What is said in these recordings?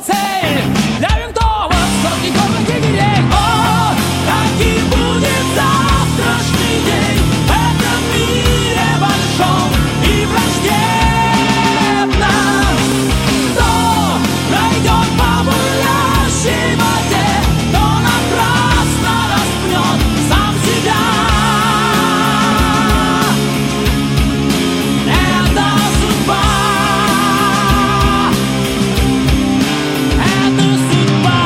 цель для винтовок, сотни горных егерей. О, каким будет завтрашний день в этом мире большом и враждебном. Кто пройдет по бурлящей воде, кто напрасно распнет сам себя. Это судьба. Это судьба.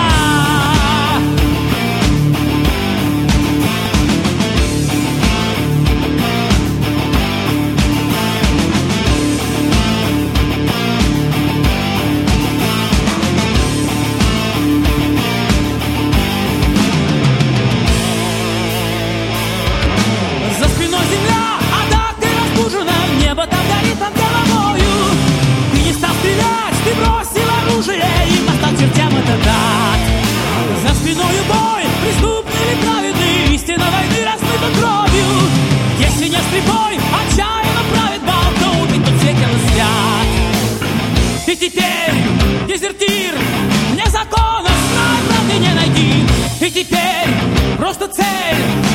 За спиной земля, а так ты разбужена. Небо там горит над головою. Ты не стал стрелять, ты бросил оружие, и настал чертям этот ад. За спиною бой, преступный или праведный, истина войны размыта кровью. Если не слепой, отчаянно правит бал, то убит тот все, кем спят. Ты теперь дезертир, вне закона, знай, правды не найди. Ты теперь просто цель